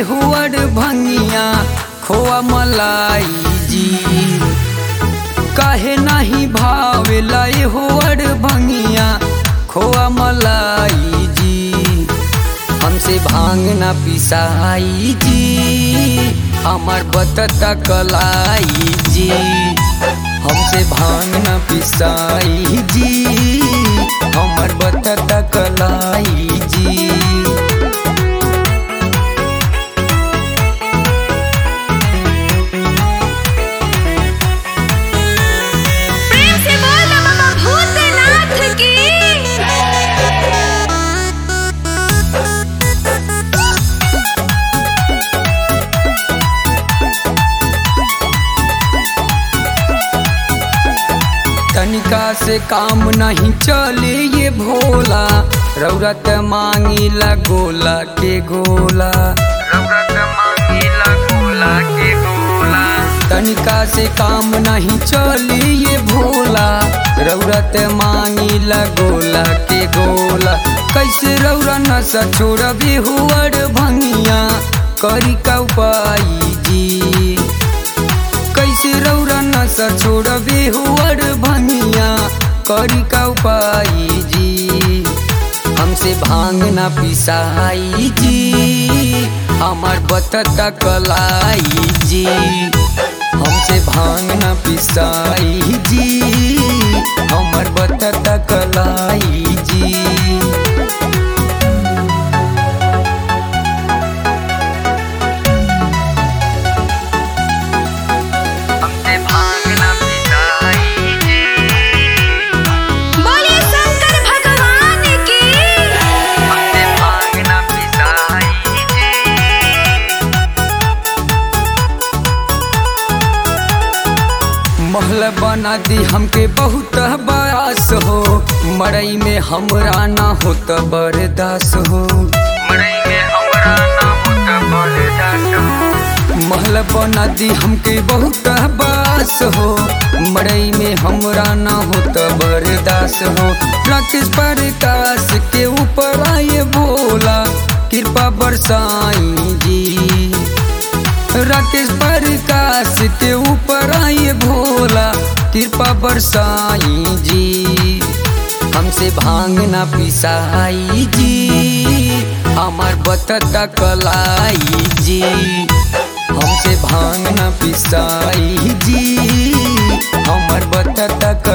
हुअर भंगिया खोआ मलाई जी। काहे नहीं भावेला हुअर भंगिया खोआ मलाई जी। हमसे भांग ना पिसाई जी, हमार बतता कलाई जी। हमसे भांग ना पिसाई जी, हमार बतता कलाई जी। तनिका से काम नहीं चले ये भोला, रौरत मांगीला गोला के गोला। रौरत मांगीला गोला के गोला। तनिका से काम नहीं चले ये भोला, रौरत मांगीला गोला के गोला। कैसे रौरा नशा छोड़बे हुअर भंगिया, करी का उपाय जी। कैसे रौरा नशा छोड़बे हुअर भंगिया, करी का उपाय जी। हमसे भांग ना पिसाई जी, हमार बतता कलाई जी। हमसे भांग ना पिसाई जी, हमार बतता कलाई जी। महल बना दी हमके बहुत बयास हो, मड़ई में हमरा ना होत बर्दाश्त हो। मड़ई में हमरा ना होत बर्दाश्त हो। महल बना दी हमके बहुत बयास हो, मड़ई में हमरा ना होत बर्दाश्त हो। राकेश प्रकाश के ऊपर आए भोला, कृपा बरसाई जी। राकेश प्रकाश के ऊपर आए भोला, कृपा बरसाई जी। हमसे भांग ना पिसाई जी, हमार बतता कलाई जी। हमसे भांग ना पिसाई जी, हमार बतता